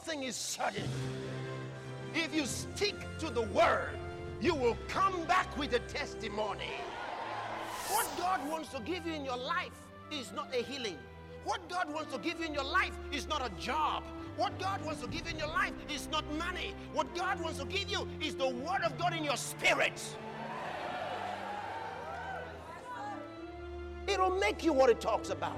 thing is certain. If you stick to the word, you will come back with a testimony. What God wants to give you in your life is not a healing. What God wants to give you in your life is not a job. What God wants to give you in your life is not money. What God wants to give you is the word of God in your spirit. It'll make you what it talks about.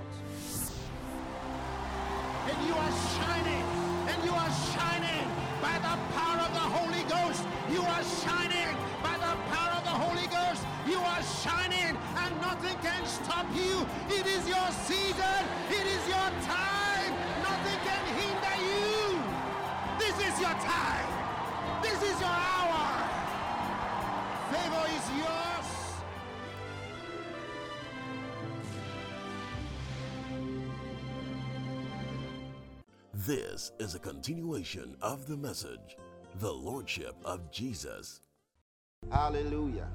And you are shining. And you are shining by the power of the Holy Ghost. You are shining by the power of the Holy Ghost. You are shining and nothing can stop you. It is your season. It is your time. Nothing can hinder you. This is your time. This is your hour. Favor is yours. This is a continuation of the message, the Lordship of Jesus. Hallelujah.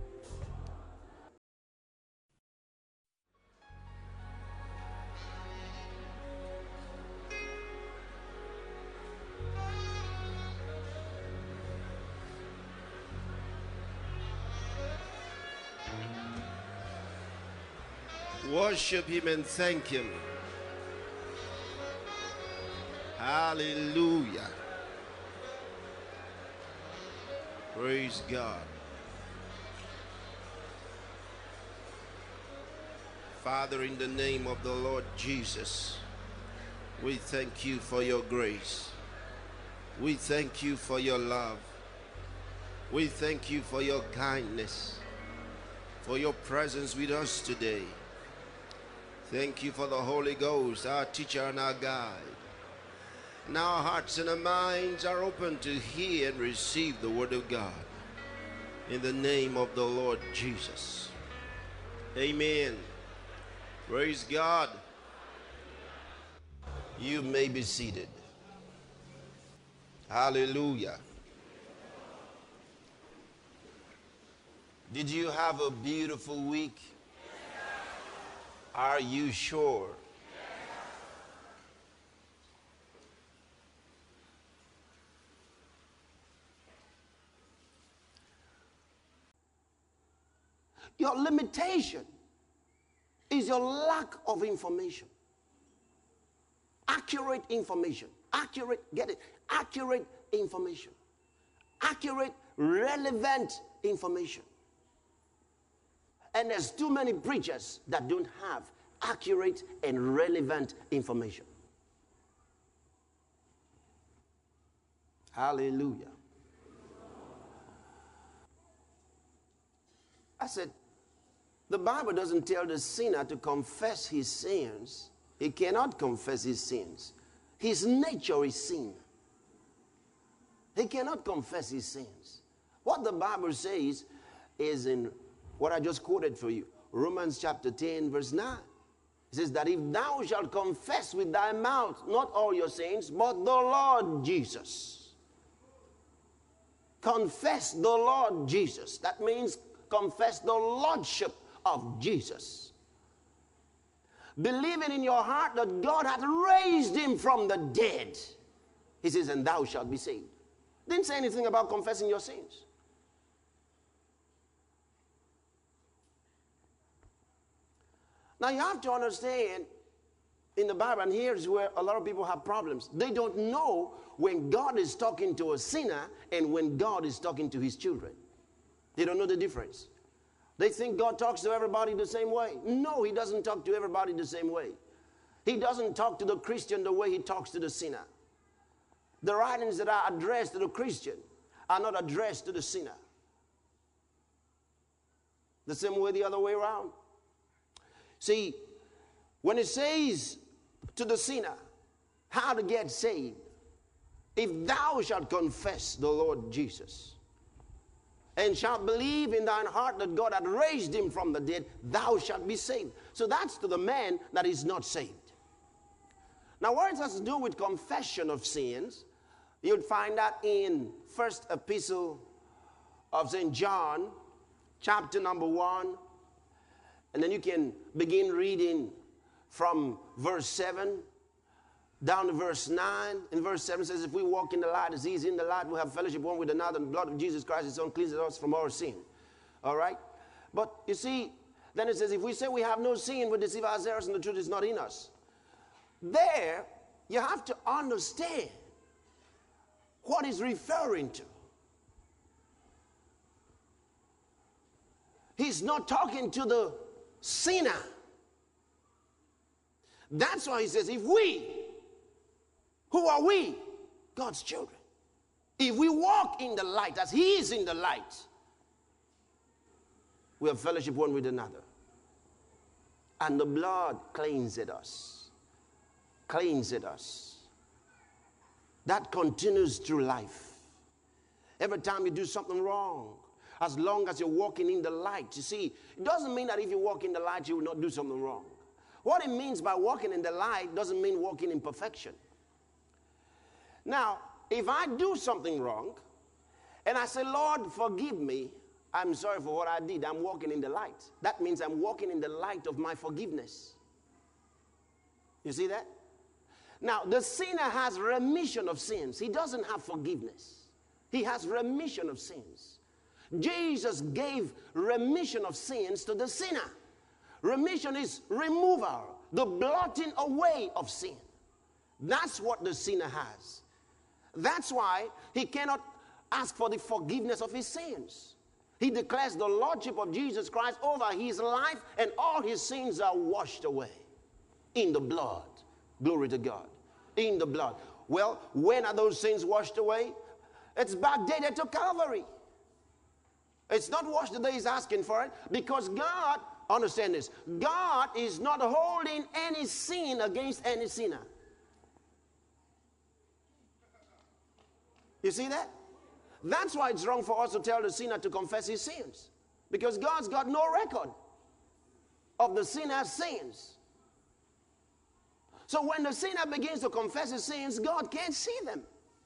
Worship him and thank him. Hallelujah. Praise God. Father, in the name of the Lord Jesus, we thank you for your grace. We thank you for your love. We thank you for your kindness, for your presence with us today. Thank you for the Holy Ghost, our teacher and our guide. Now our hearts and our minds are open to hear and receive the word of God. In the name of the Lord Jesus. Amen. Praise God. You may be seated. Hallelujah. Did you have a beautiful week? Are you sure? Your limitation is your lack of information. Accurate information. Get it? Accurate information. Accurate, relevant information. And there's too many preachers that don't have accurate and relevant information. Hallelujah. I said, the Bible doesn't tell the sinner to confess his sins. He cannot confess his sins. His nature is sin. He cannot confess his sins. What the Bible says is in what I just quoted for you. Romans chapter 10 verse 9. It says that if thou shalt confess with thy mouth not all your sins, but the Lord Jesus. Confess the Lord Jesus. That means confess the lordship of Jesus. Believing in your heart that God hath raised him from the dead. He says, and thou shalt be saved. Didn't say anything about confessing your sins. Now you have to understand in the Bible, and here's where a lot of people have problems. They don't know when God is talking to a sinner and when God is talking to his children. They don't know the difference. They think God talks to everybody the same way. No, he doesn't talk to everybody the same way. He doesn't talk to the Christian the way he talks to the sinner. The writings that are addressed to the Christian are not addressed to the sinner. The same way the other way around. See, when it says to the sinner how to get saved, if thou shalt confess the Lord Jesus, and shalt believe in thine heart that God hath raised him from the dead, thou shalt be saved. So that's to the man that is not saved. Now, what it has to do with confession of sins, you'd find that in first epistle of St. John, chapter number 1, and then you can begin reading from verse 7 Down to verse 9. In verse 7 says, if we walk in the light as he is in the light, we have fellowship one with another, and the blood of Jesus Christ, his son, cleanses us from our sin. All right? But you see, then it says, if we say we have no sin, we deceive ourselves and the truth is not in us. There, you have to understand what he's referring to. He's not talking to the sinner. That's why he says, if we, who are we? God's children. If we walk in the light as he is in the light, we have fellowship one with another. And the blood cleanseth us. Cleanseth us. That continues through life. Every time you do something wrong, as long as you're walking in the light, you see, it doesn't mean that if you walk in the light, you will not do something wrong. What it means by walking in the light doesn't mean walking in perfection. Now, if I do something wrong, and I say, Lord, forgive me, I'm sorry for what I did, I'm walking in the light. That means I'm walking in the light of my forgiveness. You see that? Now, the sinner has remission of sins. He doesn't have forgiveness. He has remission of sins. Jesus gave remission of sins to the sinner. Remission is removal, the blotting away of sin. That's what the sinner has. That's why he cannot ask for the forgiveness of his sins. He declares the lordship of Jesus Christ over his life, and all his sins are washed away in the blood. Glory to God. In the blood. Well, when are those sins washed away? It's backdated to Calvary. It's not washed the day he's asking for it, because God, understand this, God is not holding any sin against any sinner. You see that? That's why it's wrong for us to tell the sinner to confess his sins, because God's got no record of the sinner's sins. So when the sinner begins to confess his sins, God can't see them.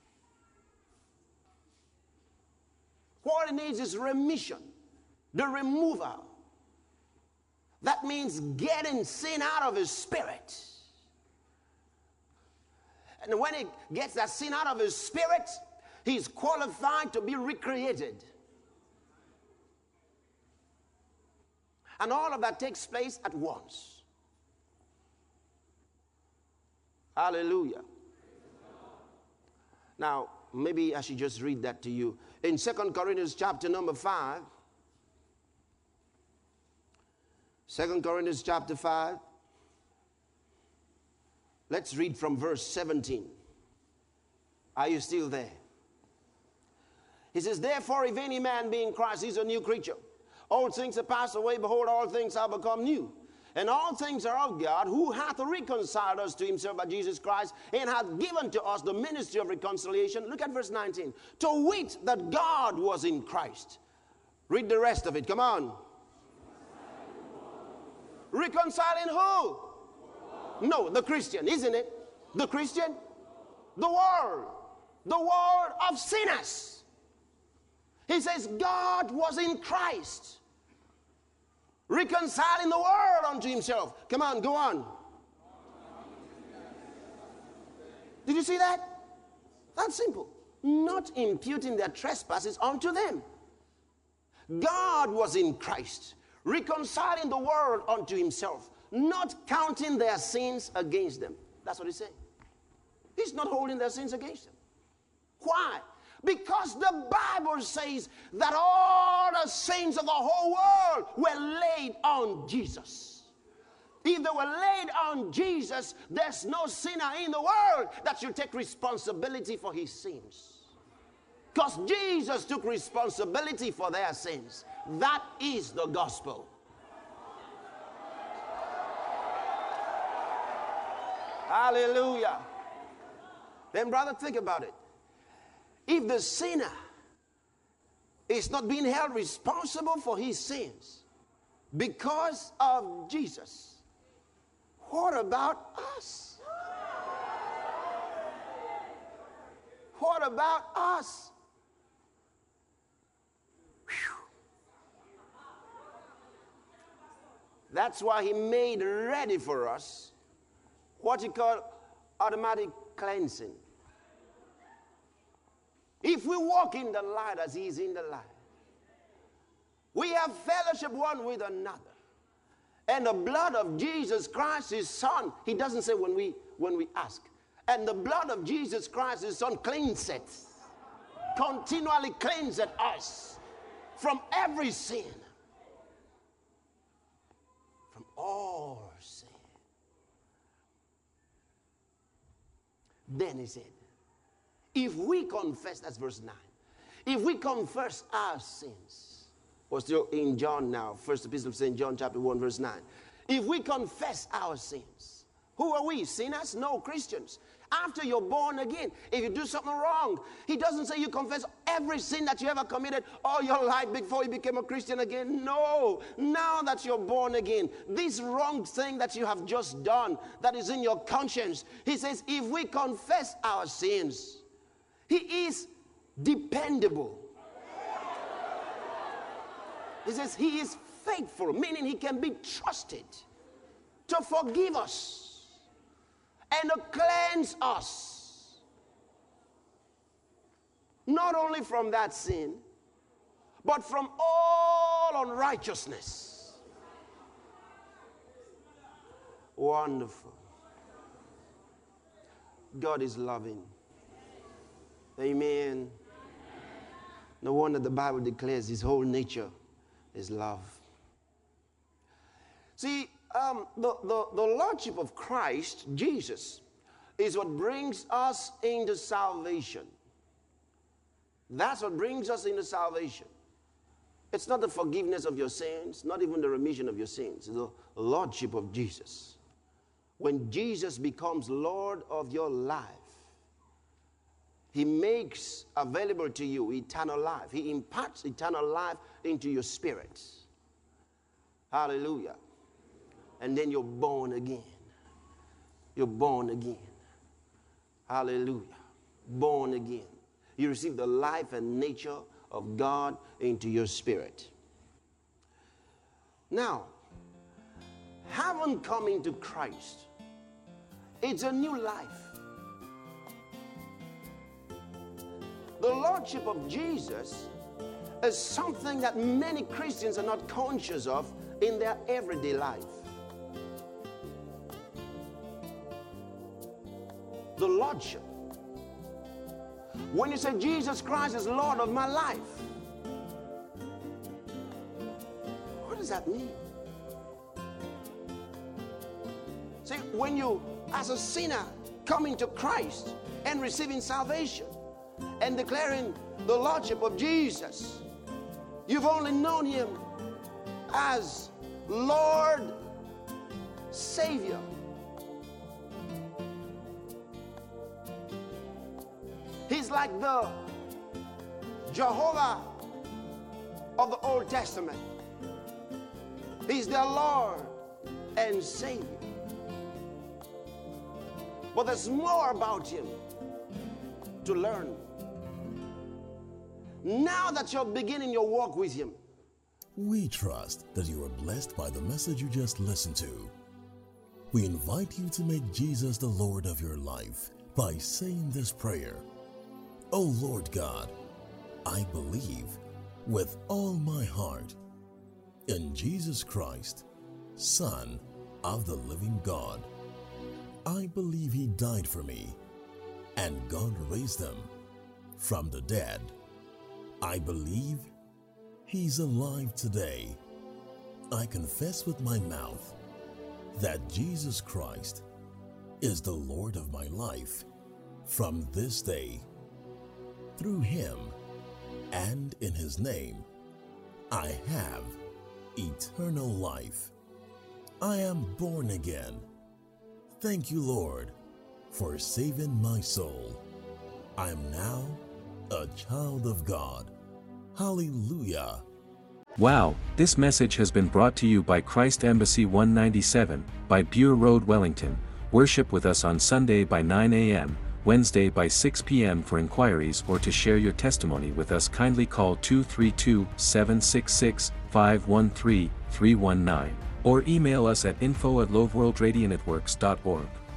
What he needs is remission, the removal. That means getting sin out of his spirit. And when he gets that sin out of his spirit, he's qualified to be recreated. And all of that takes place at once. Hallelujah. Now, maybe I should just read that to you. In 2 Corinthians chapter number 5. 2 Corinthians chapter 5. Let's read from verse 17. Are you still there? He says, therefore, if any man be in Christ, he's a new creature. Old things are passed away, behold, all things are become new. And all things are of God, who hath reconciled us to himself by Jesus Christ, and hath given to us the ministry of reconciliation. Look at verse 19. To wit, that God was in Christ. Read the rest of it. Come on. Reconciling who? No, the Christian, isn't it? The Christian? The world. The world of sinners. He says God was in Christ, reconciling the world unto himself. Come on, go on. Did you see that? That's simple. Not imputing their trespasses unto them. God was in Christ, reconciling the world unto himself, not counting their sins against them. That's what he's saying. He's not holding their sins against them. Why? Because the Bible says that all the sins of the whole world were laid on Jesus. If they were laid on Jesus, there's no sinner in the world that should take responsibility for his sins. Because Jesus took responsibility for their sins. That is the gospel. Hallelujah. Then, brother, think about it. If the sinner is not being held responsible for his sins because of Jesus, what about us? What about us? Whew. That's why he made ready for us what he called automatic cleansing. If we walk in the light as he is in the light, we have fellowship one with another. And the blood of Jesus Christ, his son, he doesn't say when we ask. And the blood of Jesus Christ, his son, cleanseth, continually cleanseth us from every sin. From all sin. Then he said, if we confess, that's verse 9. If we confess our sins, we're still in John now, First Epistle of St. John chapter 1 verse 9. If we confess our sins, who are we? Sinners? No, Christians. After you're born again, if you do something wrong, he doesn't say you confess every sin that you ever committed all your life before you became a Christian again. No, now that you're born again, this wrong thing that you have just done, that is in your conscience, he says, if we confess our sins, he is dependable. He says he is faithful, meaning he can be trusted to forgive us and to cleanse us. Not only from that sin, but from all unrighteousness. Wonderful. God is loving. Amen. No wonder the Bible declares his whole nature is love. See, the Lordship of Christ, Jesus, is what brings us into salvation. That's what brings us into salvation. It's not the forgiveness of your sins, not even the remission of your sins. It's the Lordship of Jesus. When Jesus becomes Lord of your life, he makes available to you eternal life. He imparts eternal life into your spirit. Hallelujah. And then you're born again. You're born again. Hallelujah. Born again. You receive the life and nature of God into your spirit. Now, having come into Christ, it's a new life. The Lordship of Jesus is something that many Christians are not conscious of in their everyday life. The Lordship. When you say Jesus Christ is Lord of my life, what does that mean? See, when you, as a sinner, coming to Christ and receiving salvation and declaring the Lordship of Jesus, you've only known him as Lord, Savior. He's like the Jehovah of the Old Testament. He's their Lord and Savior. But there's more about him to learn. Now that you're beginning your walk with him, we trust that you are blessed by the message you just listened to. We invite you to make Jesus the Lord of your life by saying this prayer. Oh Lord God, I believe with all my heart in Jesus Christ, Son of the living God. I believe he died for me and God raised him from the dead. I believe he's alive today. I confess with my mouth that Jesus Christ is the Lord of my life from this day. Through him and in his name, I have eternal life. I am born again. Thank you, Lord, for saving my soul. I am now a child of God. Hallelujah. Wow, this message has been brought to you by Christ Embassy 197, by Bure Road, Wellington. Worship with us on Sunday by 9 a.m., Wednesday by 6 p.m. For inquiries or to share your testimony with us, kindly call 232-766-513-319 or email us at info@loveworldradionetworks.org.